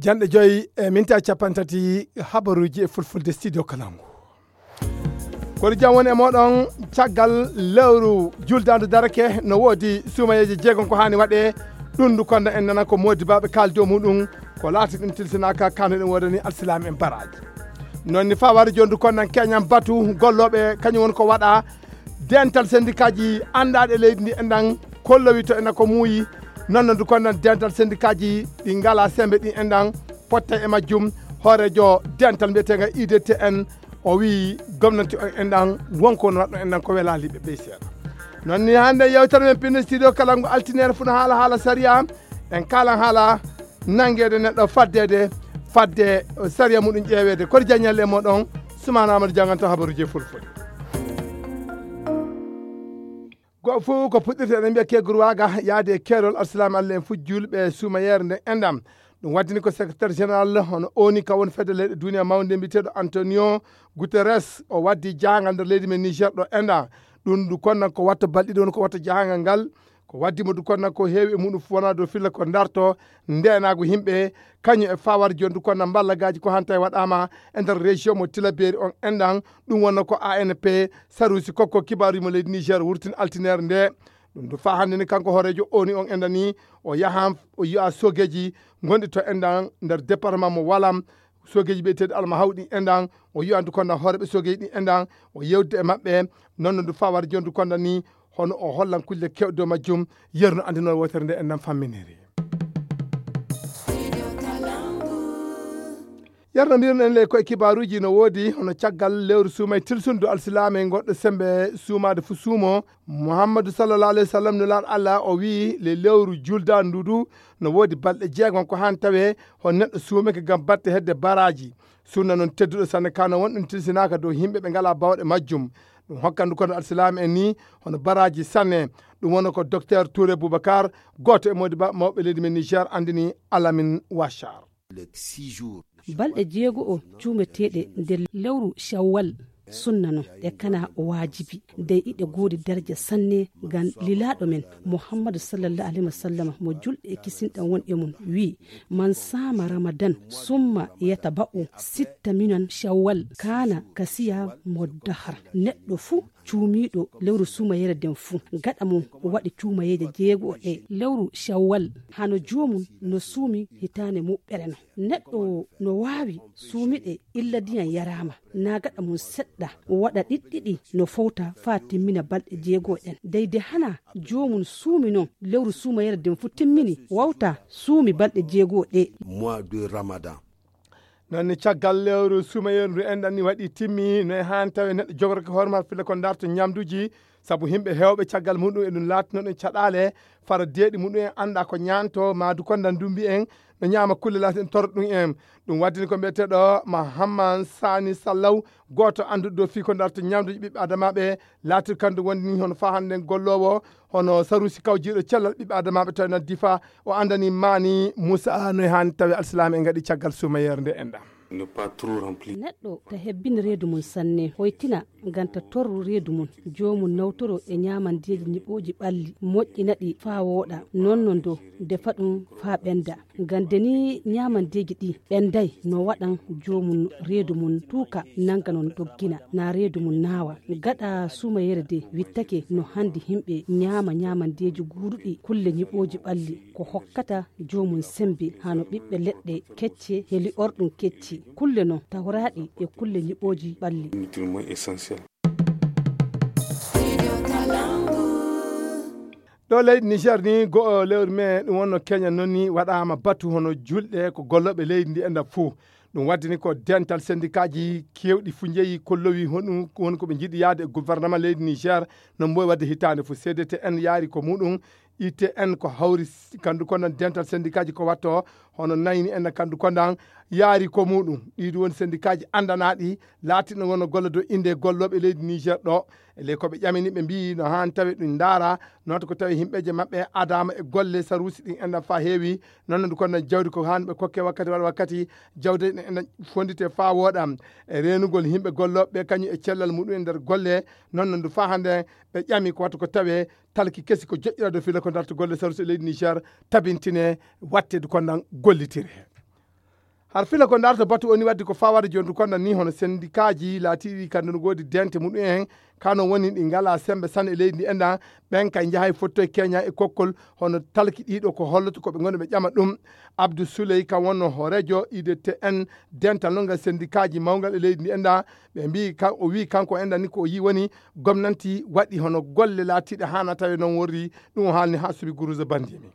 Jande joyi e minta capantati habaruji e fulfulde studio Kalangu. Ko jam woni e modon caggal lewru juldande darake no wodi sumayeje jeegon ko hani wade dundu konda en nana ko modi babe kaldo mudum ko laati dum tilsinaka kanu den wodani alsalam en baraji. Non ni fa wari jondu kondan kenyam batu gollobe kanyum won ko wada dental syndicat ji andade leydi ndi endan kollowi to en ko muuyi non du kondan dental syndicat ji di ngala sembe di endan potta e majjum horejo dental betega IDTN o wi gomnati endan wonko no waddo endan ko wela libe be seeda non ni hande yewtere men pinne studio Kalangu altiner funa hala sariya en kala hala nangede neddo fadde sariya mudun ƴeewede ko jagnal e modon Soumana Amadou janganta habaruji fulful go fu ko puddite en biya kegurwaga yaade kerol assalamu alaikum fujjulbe sumayere nde endam dum waddini ko secrétaire général hono oni kawon fedde leydi duniya mawde mbitedo Antonio Guterres o waddi jangal nder leydi men Niger do enda dum du konna ko watta baldi don ko watta jangal ngal ko waddi mo du konna ko heewi e mudum fona do filla ko darto ndenago himbe kanyu e fawar jondu konna ballagaji ko hanta wadama e nder région mo Tilaberi on endan dum wonna ko ANP sarusi kokko kibaru mo leydi Niger wurtin altinaire nde dum du fa hande ni kanko horejo oni on endani o yaham o yi'a sogeji gondi to endan nder département mo Walam sogeji be tedde alma hawdi endan o yi'andu konna horebe sogeji di endan o yewde e mabbe non du fa war jondu konna ni hono o hollan kulle kewdo majjum yerno andino wotere nde endan fammineri yarno mbirno en le ko kibaruji no wodi hono caggal lewru suumay tilsundu alsilame goddo sembe suumade fu suumo Muhammadu sallallahu alaihi wasallam no laal Allah o wi le lewru julda ndudu no wodi balde jeegon ko han tawe hon neddo suumake gam batte hedde baraji sunna non teddudo sanne kano won dum tilsinaka do himbe be ngala bawde majjum dum hokkandu kono alsilam en ni hono baraji sanne dum wona ko docteur Touré Boubacar goto e modi ba mawbe leydi men Niger andini Alamin Wachar balɗe jeego o cuumeteɗe nder lewru Shawwal sunna non e kana wajibi dey ide godi daraja sanne gan lilaɗo men Muhammadu sallallahu alaihi wasallam mo julɗe e kisinɗan won e mun wi man sama Ramadan summa yataba'u 6 minan Shawwal kana kasiya moddahar neɗɗo fu cuumiɗo lewru sumayere den fu gaɗa mum waɗi cuumayeje jeego e lewru Shawwal hano joomum no suumi hitane muɓɓere no neɗɗo no wawi suumiɗe illa diyan yarama na gaɗa mum seɗɗa waɗa ɗiɗɗiɗi no fowta fa timmina balɗe jeego en deyde hana joomum suumi non lewru sumayere den fu timmini wawta suumi balɗe jeego ɗe mois de Ramadan non ni caggal lewru sumayere ndu enɗan ni waɗi timmi no han tawe neɗɗo jogorko hormal fille ko darto ñamduji saabu himɓe hewɓe caggal muɗum e ɗum latino ɗen caɗale fara deeɗi muɗum en anda ko ñanto madu kondan dumbi en no ñama kulle lati en torɗo ɗum en ɗum waddini ko mbiyeteɗo Mahamman Sani Sallaw goto anduɗo fi ko darto ñamduji ɓiɓɓe adamaɓe lati kandu wondini hono fa hande gollowo hono sarusi kawjiɗo cellal ɓiɓɓe adamaɓe to en difa o andani mani Moussa no hani tawi alsilam en gaɗi caggal sumayere nde enɗam ne pas trop rempli neɗɗo ta hebbini reedu mum sanne hoytina ganta torru reedu mum jomum nawtoro e ñamandeji ñiɓoji ɓalli moƴƴinaɗi fa wooɗa nonnon do defa ɗum fa ɓenda gande ni ñamandeji ɗi ɓenday no waɗan jomum reedu mum tuuka nanga non doggina na reedu mum naawa gaɗa sumayere de wittake no handi himɓe ñamandeji guuɗuɗi kulle ñiɓoji ɓalli ko hokkata jomum sembe hano ɓiɓɓe leɗɗe kecce heli orɗum kecci kulle non tawraɗi e kulle ñiɓoji ɓalli essentiel ɗo leydi Niger ni go lewru me ɗum wonno Kenya noon ni waɗama batu hono julɗe ko golloɓe leydi ndi enda fou ɗum waddini ko dental syndicat ji kewɗi fu jeeyi kollowi hoɗum woni koɓe jiiɗi yaade e gouvernement leydi Niger no mboyi wadde hitande fo CDTN yaari ko muɗum ITN ko hawri kandu kondan dental syndicat ji ko watto hono nayni en kandu kondan yaari ko muɗum ɗiɗi woni syndicat ji andanaɗi laatino wono golle do inde golloɓe leydi Niger ɗo ele koɓe ƴamini ɓe mbi no han tawi ɗum daara noto ko tawi himɓeje mabɓe adama e golle sarusi ɗin enɗan fa heewi noon kondan jawdi ko han ɓe kokke wakkati waɗa wakkati jawde enɗan fondite fa woɗam e renugol himɓe golloɓe kañum e cellal muɗum e nder golle noon ndu fa hande ɓe ƴami ko watta ko tawe talki kesi ko joƴƴirade fila ko darto golle sarusi leydi Niger tabintine wattede kondan gollitire har fila ko darta batu oni waddi ko fawade jondu konda ni hono sendikaji laatiɗi kandu godi dente muɗum en kano woni ɗi ngala sembe san e leydi ndi enda ɓen kay jahay fotto e Kenya e kokkol hono talki ɗiɗo ko holloto koɓe gonɗo ɓe ƴama ɗum. Abdou Souley kam wonno horejo IDTN dental nongal sendikaji mawgal e leydi ndi enda ɓe mbi o wi kanko enda ni ko yi woni gomnanti waɗi hono golle laatiɗe hana tawi noon worri ɗum o haalni ha suuɓi Gourouza Bandimi.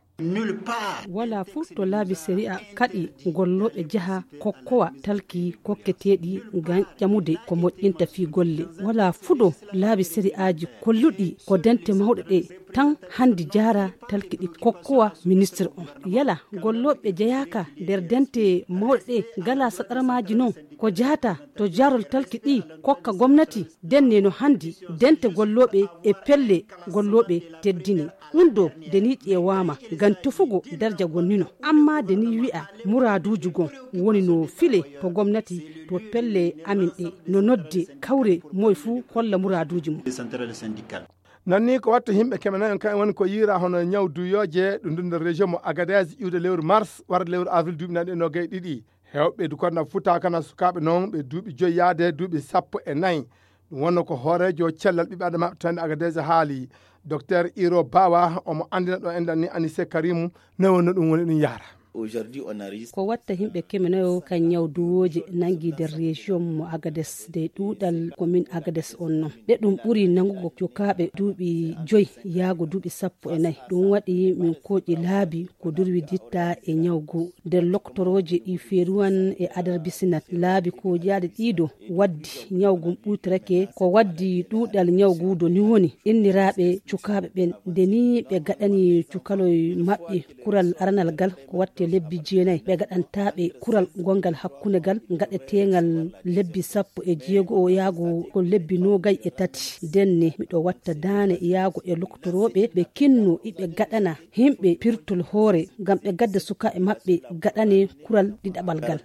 wala fuu to laabi séria kaɗi golloɓe jaha kokkowa talki kokketeɗi ngam ƴamude ko moƴƴinta fi golle wala fuɗo laabi sériaji kolluɗi ko dente mawɗe ɗe tan handi jara talki ɗi kokkowa ministre on yala golloɓe jeyaka nder dente mawɗe ɗe gala saɗarmaji noon ko jahata to jarol talki ɗi kokka gomnati denne no handi dente golloɓe e pelle golloɓe teddini ɗum ɗo deni ƴewama ngam tufugo darja gonnino amma deni wi'a muraduji gon woni no file ko gomnati to pelle amin ɗe no nodde kawre moye fuu holla muraduji mum. nanni ko watta himɓe kemenayon kan woni ko yira hono ñaw duyoje ɗum ɗum nder région mo Agadez iwde lewru mars warde lewru avril duuɓi nanɗe no gay ɗiɗi hewɓe du konna futa kana sukaɓe noon ɓe duuɓi joyi yaade duuɓi 14 ɗum wonno ko hoorejo cellal ɓiɓɓe adama tande Agadez haali docteur Iro Bawa omo andina ɗo endan ni Anissé Karimou ne wonno ɗum woni ɗum yaara. ko watta himɓe kemenayo kan ñawduwoje nangi nder région mo Agadez de ɗuɗal commune Agadez on noon ɓe ɗum ɓuuri nangugo cukaɓe duuɓi joyi yaago duuɓi 14 ɗum waɗi min koƴi laabi ko durwi ditta e ñawgu nder loktoroje ɗi feeruwan e adar bisinat laabi ko jaade ɗiɗo waddi ñawgu ɓuutirake ko waddi ɗuɗal ñawgudo ni woni inniraɓe cukaɓe ɓen ndeni ɓe gaɗani cukaloy maɓɓe kural aranal gal ko watte lebbi 9 ɓe gaɗantaɓe kural gongal hakkunde gal gaɗetegal lebbi 16 o yaago ko lebbi 23 denne miɗo watta dane yaago e loktoroɓe ɓe kinno iɓe gaɗana himɓe pirtol hoore ngam ɓe gadda sukaɓe maɓɓe gaɗane kural ɗiɗaɓal gal.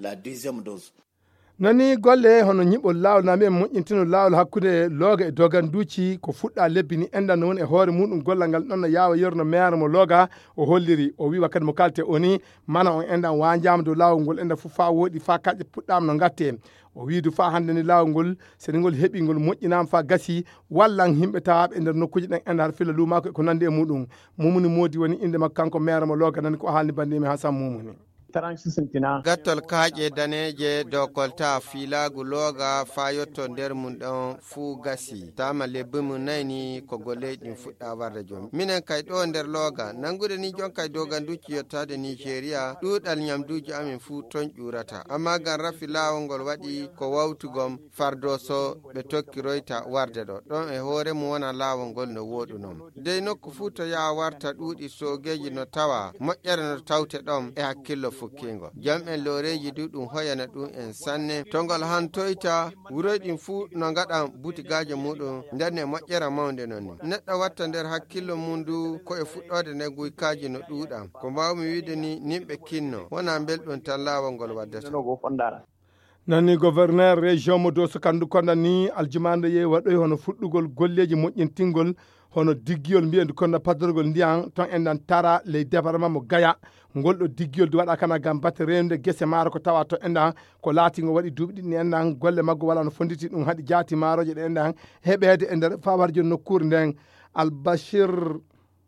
nani golle hono ñiɓol lawol nami en moƴƴintino lawol hakkude looga e doganduci ko fuɗɗa lebbi ni endan woni e hoore muɗum gollal ngal ɗon no yawa yerno maire mo looga o holliri o wi wakkati mo kalte oni mana on endan wanjama dow lawol ngol enda fof fa woɗi fa kaƴƴe puɗɗama no gatte o wiidu fa hande ni lawol ngol seni ngol heeɓi ngol moƴƴinama fa gasi wallan himɓe tawaɓe e nder nokkuji ɗen enda har filla lumako ko nandi e muɗum Mumuni Modi woni inde makko kanko maire mo looga nani ko haalni bandimi Hassan Mumuni. gattol kaaƴe daneje dow kolta filagu looga fa yetto nder mum ɗon fuu gasi tama lebbi mum nayni ko golleji ɗin fuɗɗa warde joni minen kay ɗo nder looga nangude ni jon kay doganduji yettade Nigéria ɗuɗal ñamduji amin fuu ton ƴurata amma gan rafi lawol ngol waɗi ko wawtugom fardo so ɓe tokkiroyta warde ɗo ɗon e hoore mum wona lawol ngol no woɗunom dey nokku fuu to yaha warta ɗuuɗi sogeji no tawa moƴƴere no tawte ɗon e hakkillo fukkingo jam'en loreji ɗuɗɗum hoyana ɗum en sanne to ngol hantoyta wuroyɗin fuu no gaɗan butigaje muɗum nderne moƴƴere mawde nonni neɗɗo watta nder hakkillo mum du ko e fuɗɗode ne guykaji no ɗuɗam ko mbawmi wiide ni nimɓe kinno wona belɗum tan lawol ngol waddata. nani gouverneur région mo Dosso kandu konda ni aljumande ye waɗoy hono fuɗɗugol golleji moƴƴintingol hono diggiyol mbiyendu kono paddorgol ndiyan ton endan tara ley département mo Gaya ngol ɗo diggiyol du waɗa kana gam batte rewnude guese maaro ko tawa to endan ko laati ngo waɗi duuɓi ɗiɗi endan golle maggo wala no fonditi ɗum haɗi jaati maaroje ɗe endan heɓede e nder fawarjo nokkure nden Albachir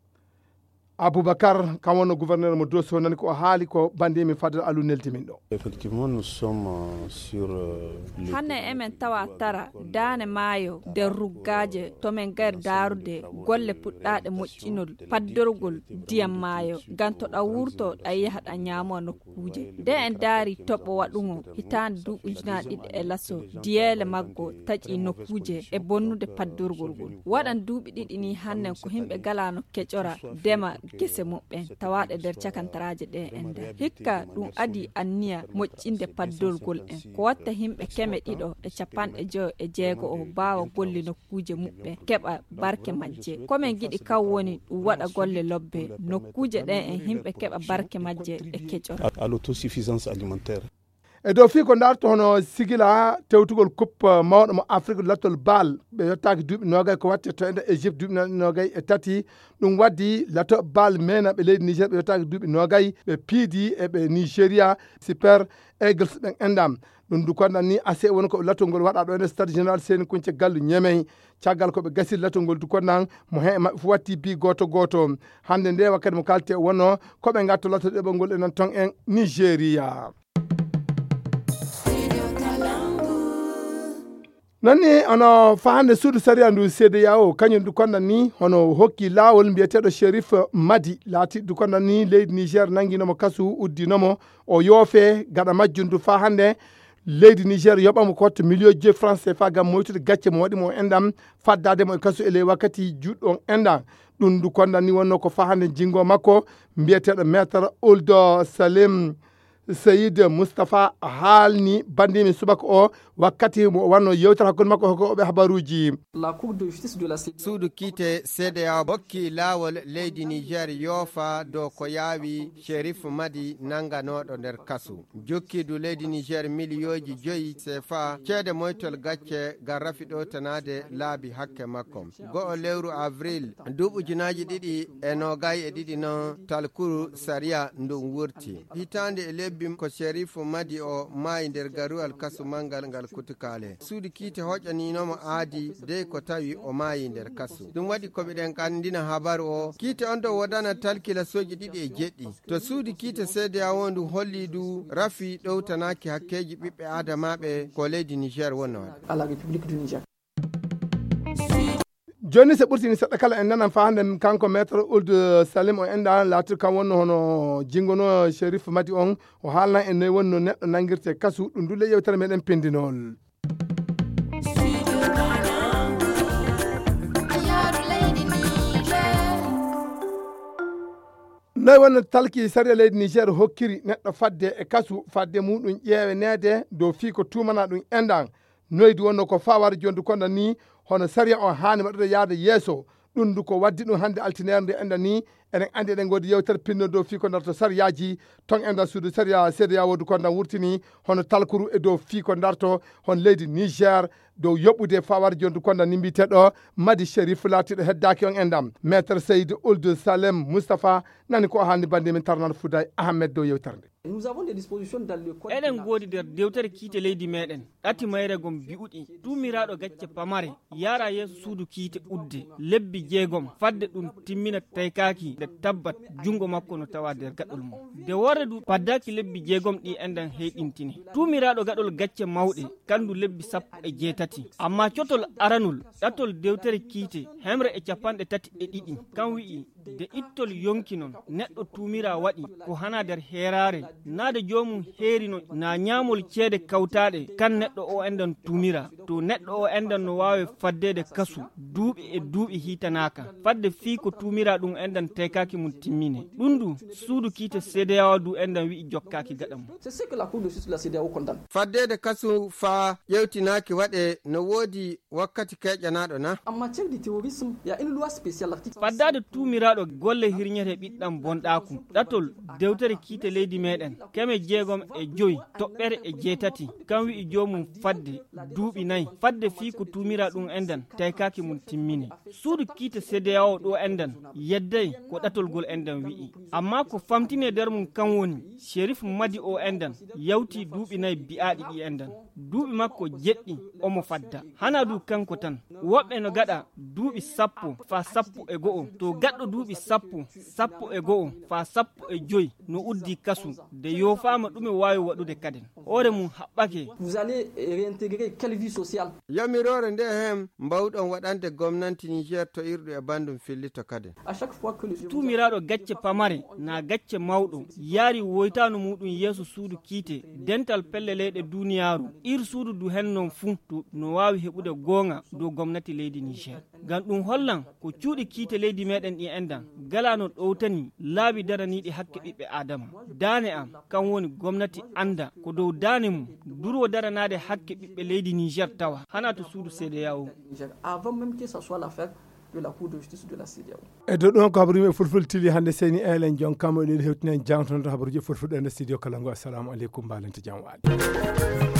Aboubacar kam wonno gouverneur mo Dosso nani ko haali ko bandimi Fadel Alou neldi min ɗo. Effectivement nous sommes sur hanne emen tawa tara dane maayo nder ruggaje to men gayr darude golle puɗɗaɗe moƴƴinol paddorgol ndiyam maayo ngam to ɗa wurto ɗa yaha ɗa ñaamo nokkuje nde en daari toɓɓo waɗugo hitande duuɓujunaɗe ɗiɗi e lasso diyele maggo taƴi nokkuje e bonnude paddorgol ngol waɗan duuɓi ɗiɗi ni hannen ko himɓe galano keƴora dema gese muɓɓen tawaɗe nder cakantaraje ɗe en nder hikka ɗum adi anniya moƴƴinde paddorgol en ko watta himɓe 150 o bawa golle nokkuje muɓɓe keɓa barke majje komin giɗi kaw woni ɗum waɗa golle lobbe nokkuje ɗen en himɓe keɓa barke majje e keƴora à l'autosuffisance alimentaire. e dow fi ko darto hono sigila tewtugol coupe mawɗo mo afrique lattol bal ɓe yettaki duuɓi nogay ko watte to ende égypte duuɓi nogay e tati ɗum waddi lato bal mena ɓe leydi niger ɓe yettaki duuɓi nogay ɓe piidi eɓe nigéria super eagles ɓen endam ɗum du konɗan ni ase woni koɓe latol ngol waɗa ɗo ene stade général seni kunce gallu ñemey caggal koɓe gasi latol ngol du konɗan mo he mabɓe fo watti bi goto hande nde wakkati mo kalte wonno koɓe gatto latol ɗeɓol ngol enen ton en nigéria. nonni ono fahande suudu saria ndu CEDEAO kañum du konɗan ni hono hokki lawol mbiyeteɗo Shérif Madi laati du konɗan ni leydi Niger nanguinomo kasu uddinomo o yoofe gaɗa majjum du fa hande leydi Niger yoɓamo koto million ji francs CFA gam moytude gacce mo waɗimo endam faddademo e kasu ele wakkati juɗɗo enɗam ɗum du konɗan ni wonno ko fa hande jingo makko mbiyeteɗo maître Ould Salim Seyid Moustapha haalni bandimi subaka o wakkati mo wanno yewtere hakkude makko hokoɓe habaruji. suudu kiite CEDEAO bokki laawol leydi Niger yoofa dow ko yaawi Shérif Madi nanganoɗo nder kasu jokkidu leydi Niger milliyoji 5 CFA ceede moytol gacce gam rafiɗo tanade laabi hakke makko go'o lewru avril duuɓujunaji 2022 no talkuru saria ndum wurti hitande e lebbi ko Shérif Madi o maayi nder garuwal kasu mangal ngal kutukale suudu kiite hoƴaninomo aadi dey ko tawi o maayi nder kasu ɗum waɗi koɓeɗen kandina habaru o kiite on dow wodana talkila soji 2 to suudu kiite CEDEAO ndu holli du rafi ɗowtanaki hakkeji ɓiɓɓe adamaɓe ko leydi Niger wonno ala république du Niger. joni se ɓurtini seɗɗa kala en nanan fa hande kanko maître Ould Salim o enɗa latir kam wonno hono jingono Shérif Madi on o haalna en noyi wonno neɗɗo nanguirte kasu ɗum dulle yewtere meɗen pendinol. noyi wonno talki saria leydi Niger hokkiri neɗɗo fadde e kasu fadde muɗum ƴeewe nede dow fi ko tumana ɗum enɗan noydi wonno ko fawade jondu konɗa ni hono saria o hani waɗude yaade yeeso ɗum du ko waddi ɗum hande altinere nde enɗa ni enen andi eɗen godi yewtere pinno dow fi ko darto sariyaji ton enɗa suudu saria CEDEAO du konɗan wurtini hono talkuru e dow fi ko darto hono leydi Niger dow yoɓɓude fawade jondu konɗan ni mbiteɗo Madi Shérif laatiɗo heddaki on enɗam maître Seydi Ould Salem Moustapha nani ko haalni bande min tarnano Fouday Ahmed dow yewtere nde. eɗen goodi nder dewtere kiite leydi meɗen ɗati mayre gom bi'uɗi tumiraɗo gacce pamare yara yeeso suudu kiite udde lebbi 6 fadde ɗum timmina taykaki nde tabbat jungo makko no tawa nder gaɗol mum de wore du paddaki lebbi 6 ɗi enɗan heyɗintini tumiraɗo gaɗol gacce mawɗe kandu lebbi 17 amma cotol aranol ɗatol dewtere kiite hemre e 32 kan wi'i de ittol yonki non neɗɗo tumira waɗi ko hana nder heerare naade jomum heerino na ñamol ceede kawtaɗe kan neɗɗo o endan tumira to neɗɗo o endan no wawi faddede kasu duuɓi e duuɓi hitanaka fadde fii ko tumira ɗum endan tekaki mum timmine ɗum du suudu kiite CEDEAO du endan wi'i jokkaki gaɗa mum faddede kasu fa ƴewtinaki waɗe no woodi wakkati keƴƴanaɗo na faddade tumiraɗo golle hirñete ɓiɗɗam bonɗaku ɗatol dewtere kiite leydi meɗen keme 6 toɓɓere e 6 kan wi'i jomum fadde duuɓi 4 fadde fii ko tumira ɗum endan taykaki mum timmine suudu kiite CEDEAO ɗo endan yedday ko ɗatolgol endan wi'i amma ko famtine nder mum kan woni Shérif Madi o endan yawti duuɓi 4 bi'aɗi ɗi endan duuɓi makko jeɗɗi omo fadda hana du kanko tan woɓɓe no gaɗa duuɓi 10 fa 11 to gaɗɗo duuɓi 11 fa 15 no uddi kasu de yofama ɗume wawi waɗude kaden hoore mum haɓɓake vous allez réintégrer quelle vie sociale yamirore nde hem mbawɗon waɗande gomnanti Niger to irɗu e bandum fillito kaden à chaque fois que tumiraɗo gacce pamare na gacce mawɗo yaari woytano muɗum yeeso suudu kiite dental pelle leyɗe duniyaru ir suudu du hen non fuu to no wawi heɓude gonga dow gomnati leydi Niger gam ɗum hollan ko cuuɗi kiite leydi meɗen ɗi endan galano ɗowtani laabi daraniɗi hakke ɓiɓɓe adama dane am kan woni gomnati anda ko dow dane mum durwo daranade hakke ɓiɓɓe leydi Niger tawa hana to suudu CEDEAO avant même que ça soit l'affaire de la Cour de justice de la CEDEAO. E do ɗon ko habaruji fulful tili hande seni elen jon kam o ɗen hewtinen jangtonoto habaruji fulfulɗe nder studio Kalangu. Assalamu aleykum, mbalente jam waali.